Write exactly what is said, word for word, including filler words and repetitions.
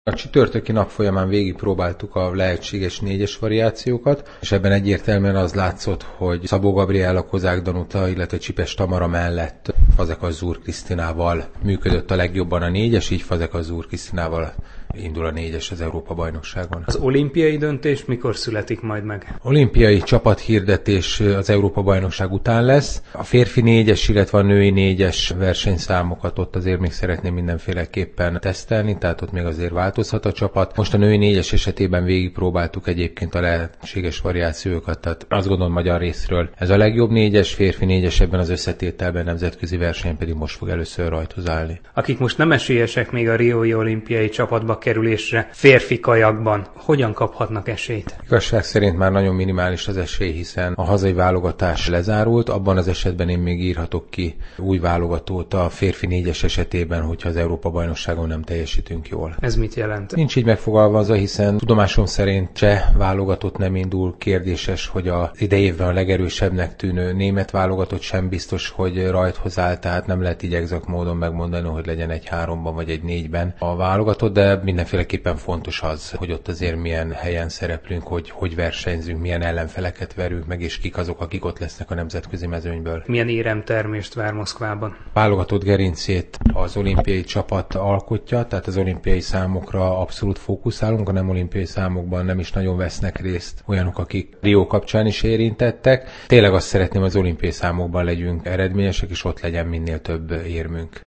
A csütörtöki nap folyamán végigpróbáltuk a lehetséges négyes variációkat, és ebben egyértelműen az látszott, hogy Szabó Gabriella, Kozák Danuta, illetve Csipes Tamara mellett Fazekas Zúr Krisztinával működött a legjobban a négyes, így Fazekas Zúr Krisztinával indul a négyes az Európa-bajnokságon. Az olimpiai döntés mikor születik majd meg? Olimpiai csapathirdetés az Európa-bajnokság után lesz. A férfi négyes, illetve a női négyes versenyszámokat ott azért még szeretném mindenféleképpen tesztelni, tehát ott még azért változhat a csapat. Most a női négyes esetében végigpróbáltuk egyébként a lehetséges variációkat, tehát azt gondolom magyar részről ez a legjobb négyes, férfi négyes ebben az összetételben, nemzetközi verseny pedig most fog először rajthoz állni. Akik most nem esélyesek még a riói olimpiai csapatba kerülésre férfi kajakban, hogyan kaphatnak esélyt? Igazság szerint már nagyon minimális az esély, hiszen a hazai válogatás lezárult, abban az esetben én még írhatok ki új válogatót a férfi négyes esetében, hogyha az Európa-bajnokságon nem teljesítünk jól. Ez mit jelent? Nincs így megfogalmazva, hiszen tudomásom szerint cseh válogatott nem indul, kérdéses, hogy az idejében a legerősebbnek tűnő német válogatott sem biztos, hogy rajthoz áll, tehát nem lehet így exakt módon megmondani, hogy legyen egy háromban vagy egy négyben a válogatott, de mindenféleképpen fontos az, hogy ott azért milyen helyen szereplünk, hogy hogy versenyzünk, milyen ellenfeleket verünk meg, és kik azok, akik ott lesznek a nemzetközi mezőnyből. Milyen éremtermést vár Moszkvában? Válogatott gerincét az olimpiai csapat alkotja, tehát az olimpiai számokra abszolút fókuszálunk, a nem olimpiai számokban nem is nagyon vesznek részt olyanok, akik Rio kapcsán is érintettek. Tényleg azt szeretném, az olimpiai számokban legyünk eredményesek, és ott legyen minél több érmünk.